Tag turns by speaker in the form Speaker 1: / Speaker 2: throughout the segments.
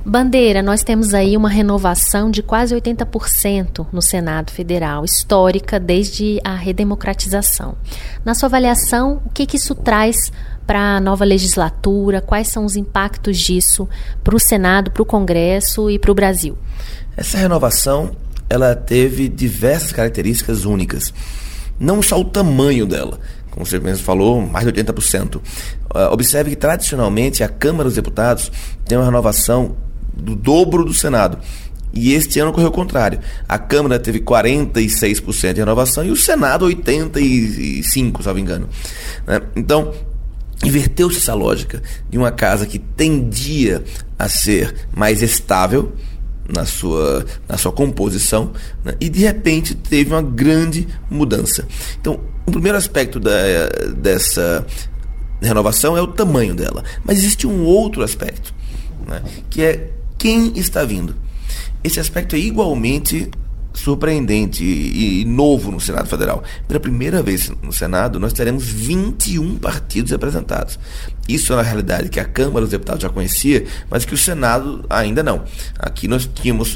Speaker 1: Bandeira, nós temos aí uma renovação de quase 80% no Senado Federal, histórica desde a redemocratização. Na sua avaliação, o que isso traz para a nova legislatura? Quais são os impactos disso para o Senado, para o Congresso e para o Brasil?
Speaker 2: Essa renovação, ela teve diversas características únicas. Não só o tamanho dela, como você mesmo falou, mais de 80%. Observe que, tradicionalmente, a Câmara dos Deputados tem uma renovação do dobro do Senado. E este ano ocorreu o contrário. A Câmara teve 46% de renovação e o Senado 85%, se não me engano. Então, inverteu-se essa lógica de uma casa que tendia a ser mais estável na sua composição, né? E de repente teve uma grande mudança. Então, o primeiro aspecto dessa renovação é o tamanho dela. Mas existe um outro aspecto, né? Que é quem está vindo. Esse aspecto é igualmente surpreendente e novo no Senado Federal. Pela primeira vez no Senado, nós teremos 21 partidos representados. Isso é uma realidade que a Câmara dos Deputados já conhecia, mas que o Senado ainda não. Aqui nós tínhamos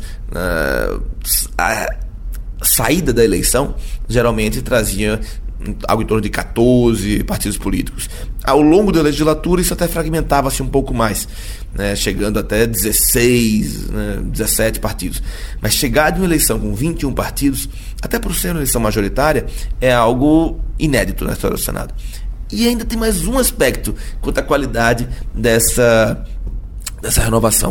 Speaker 2: a saída da eleição, geralmente trazia algo em torno de 14 partidos políticos. Ao longo da legislatura, isso até fragmentava-se um pouco mais, né, chegando até 16, 17 partidos. Mas chegar de uma eleição com 21 partidos, até por ser uma eleição majoritária, é algo inédito na história do Senado. E ainda tem mais um aspecto quanto à qualidade dessa renovação.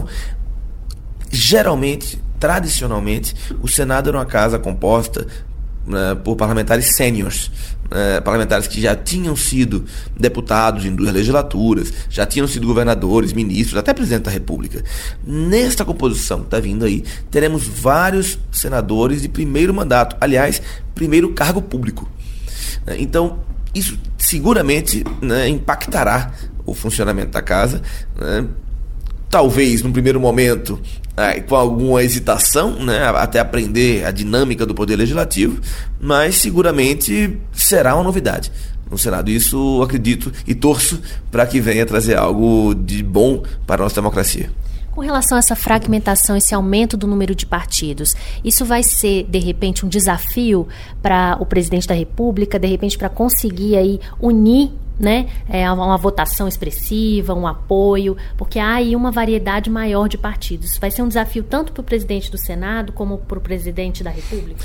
Speaker 2: Geralmente, tradicionalmente, o Senado era uma casa composta por parlamentares sêniores, parlamentares que já tinham sido deputados em 2 legislaturas, já tinham sido governadores, ministros, até presidente da República. Nesta composição que está vindo aí, teremos vários senadores de primeiro mandato, aliás, primeiro cargo público. Então, isso seguramente, impactará o funcionamento da casa, talvez num primeiro momento com alguma hesitação, até aprender a dinâmica do Poder Legislativo, mas seguramente será uma novidade no Senado. Isso acredito e torço para que venha trazer algo de bom para a nossa democracia.
Speaker 1: Com relação a essa fragmentação, esse aumento do número de partidos, isso vai ser, de repente, um desafio para o presidente da República, de repente, para conseguir aí unir, uma votação expressiva, um apoio, porque há aí uma variedade maior de partidos. Vai ser um desafio tanto para o presidente do Senado como para o presidente da República?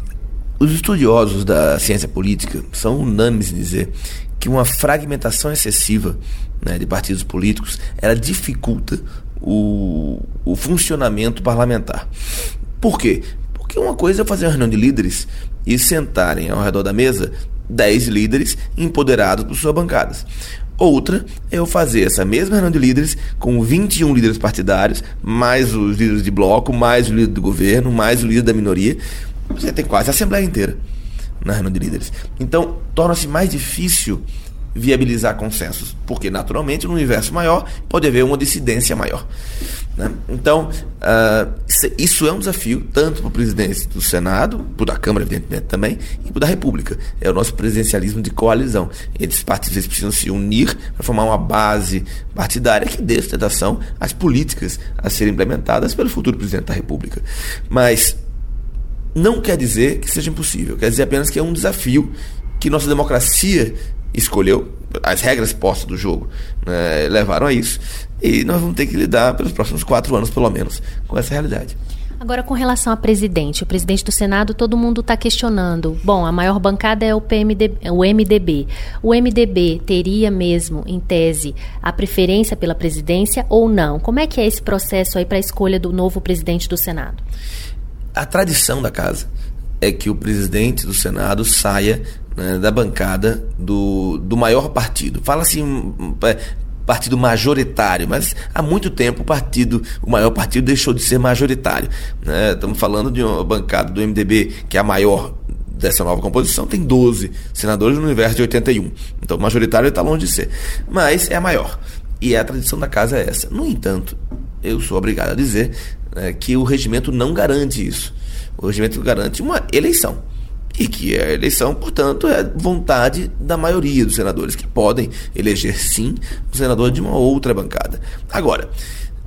Speaker 2: Os estudiosos da ciência política são unânimes em dizer que uma fragmentação excessiva, de partidos políticos, ela dificulta o funcionamento parlamentar. Por quê? Porque uma coisa é fazer uma reunião de líderes e sentarem ao redor da mesa 10 líderes empoderados por suas bancadas. Outra é eu fazer essa mesma reunião de líderes com 21 líderes partidários, mais os líderes de bloco, mais o líder do governo, mais o líder da minoria. Você tem quase a Assembleia inteira na reunião de líderes. Então, torna-se mais difícil viabilizar consensos, porque naturalmente no universo maior pode haver uma dissidência maior, Então isso é um desafio tanto para o presidente do Senado, para o da Câmara evidentemente também, e para o da República. É o nosso presidencialismo de coalizão. Esses partidos precisam se unir para formar uma base partidária que dê sustentação às políticas a serem implementadas pelo futuro presidente da República. Mas não quer dizer que seja impossível, quer dizer apenas que é um desafio que nossa democracia escolheu, as regras postas do jogo levaram a isso, e nós vamos ter que lidar pelos próximos 4 anos, pelo menos, com essa realidade.
Speaker 1: Agora, com relação a presidente, o presidente do Senado, todo mundo está questionando. Bom, a maior bancada é o MDB. O MDB teria mesmo, em tese, a preferência pela presidência ou não? Como é que é esse processo aí para a escolha do novo presidente do Senado?
Speaker 2: A tradição da casa é que o presidente do Senado saia da bancada do maior partido. Fala-se partido majoritário, mas há muito tempo o maior partido deixou de ser majoritário. Estamos falando de uma bancada do MDB, que é a maior dessa nova composição, tem 12 senadores no universo de 81. Então o majoritário está longe de ser. Mas é a maior. E a tradição da casa é essa. No entanto, eu sou obrigado a dizer que o regimento não garante isso. O regimento garante uma eleição. E que a eleição, portanto, é vontade da maioria dos senadores, que podem eleger, sim, um senador de uma outra bancada. Agora,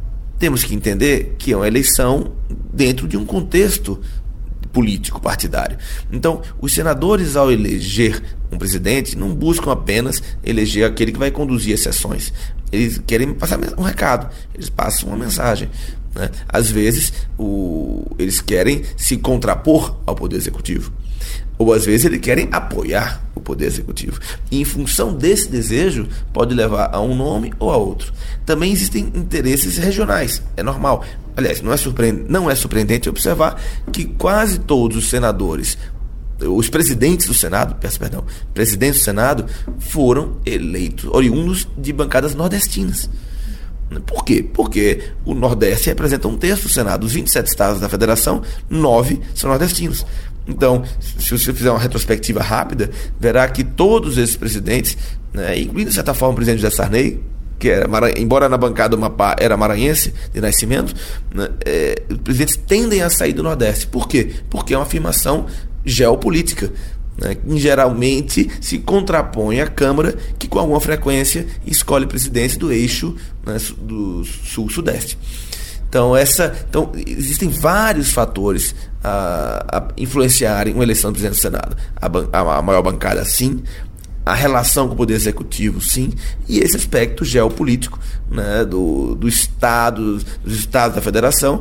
Speaker 2: temos que entender que é uma eleição dentro de um contexto político partidário. Então, os senadores, ao eleger um presidente, não buscam apenas eleger aquele que vai conduzir as sessões. Eles querem passar um recado, eles passam uma mensagem, né? Às vezes, eles querem se contrapor ao Poder Executivo. Ou às vezes eles querem apoiar o Poder Executivo. E em função desse desejo, pode levar a um nome ou a outro. Também existem interesses regionais, é normal. Aliás, não é surpreendente observar que quase todos os senadores, os presidentes do Senado, presidentes do Senado, foram eleitos, oriundos de bancadas nordestinas. Por quê? Porque o Nordeste representa um terço do Senado. Dos 27 estados da Federação, 9 são nordestinos. Então, se você fizer uma retrospectiva rápida, verá que todos esses presidentes, né, incluindo de certa forma o presidente José Sarney, que era, embora na bancada do Amapá era maranhense de nascimento, né, os presidentes tendem a sair do Nordeste. Por quê? Porque é uma afirmação geopolítica, né, que geralmente se contrapõe à Câmara, que com alguma frequência escolhe presidente do eixo, né, do Sul-Sudeste. Então, existem vários fatores a influenciarem uma eleição do presidente do Senado. A maior bancada, sim. A relação com o Poder Executivo, sim. E esse aspecto geopolítico, né, dos estados da Federação,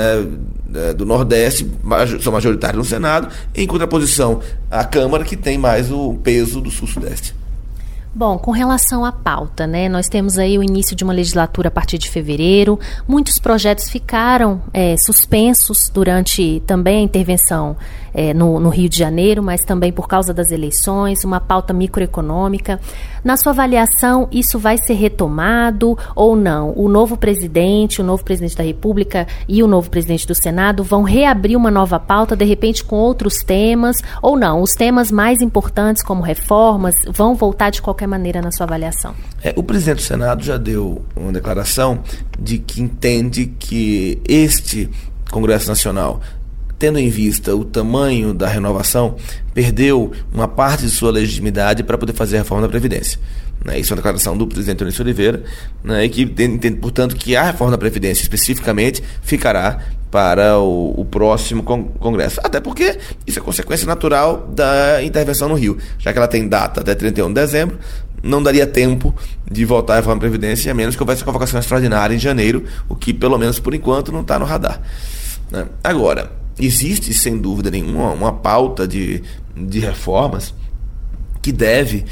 Speaker 2: né, do Nordeste, são majoritários no Senado, em contraposição à Câmara, que tem mais o peso do Sul-Sudeste.
Speaker 1: Bom, com relação à pauta, né, nós temos aí o início de uma legislatura a partir de fevereiro. Muitos projetos ficaram suspensos durante também a intervenção no Rio de Janeiro, mas também por causa das eleições, uma pauta microeconômica. Na sua avaliação, isso vai ser retomado ou não? O novo presidente da República e o novo presidente do Senado vão reabrir uma nova pauta, de repente com outros temas, ou não? Os temas mais importantes, como reformas, vão voltar de qualquer maneira na sua avaliação?
Speaker 2: O presidente do Senado já deu uma declaração de que entende que este Congresso Nacional, tendo em vista o tamanho da renovação, perdeu uma parte de sua legitimidade para poder fazer a reforma da Previdência. Isso é uma declaração do presidente Eunício Oliveira, e que entende, portanto, que a reforma da Previdência especificamente ficará para o próximo Congresso. Até porque isso é consequência natural da intervenção no Rio. Já que ela tem data até 31 de dezembro, não daria tempo de votar a reforma da Previdência, a menos que houvesse convocação extraordinária em janeiro, o que, pelo menos por enquanto, não está no radar. Agora, existe, sem dúvida nenhuma, uma pauta de reformas que deve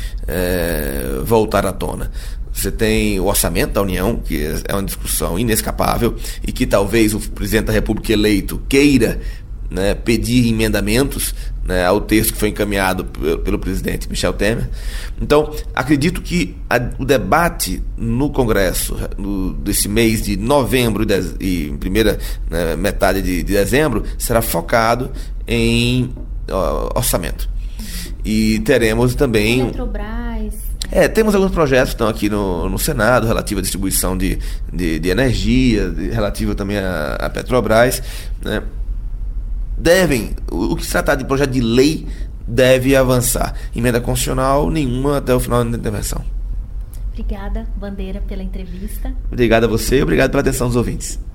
Speaker 2: voltar à tona. Você tem o orçamento da União, que é uma discussão inescapável e que talvez o presidente da República eleito queira, né, pedir emendamentos, né, ao texto que foi encaminhado pelo presidente Michel Temer. Então, acredito que o debate no Congresso desse mês de novembro e primeira, né, metade de dezembro será focado em orçamento. E teremos também...
Speaker 1: Petrobras...
Speaker 2: temos alguns projetos que estão aqui no Senado, relativo à distribuição de energia, relativo também à Petrobras, né? O que se tratar de projeto de lei deve avançar. Emenda constitucional, nenhuma até o final da intervenção.
Speaker 1: Obrigada, Bandeira, pela entrevista.
Speaker 2: Obrigado a você e obrigado pela atenção dos ouvintes.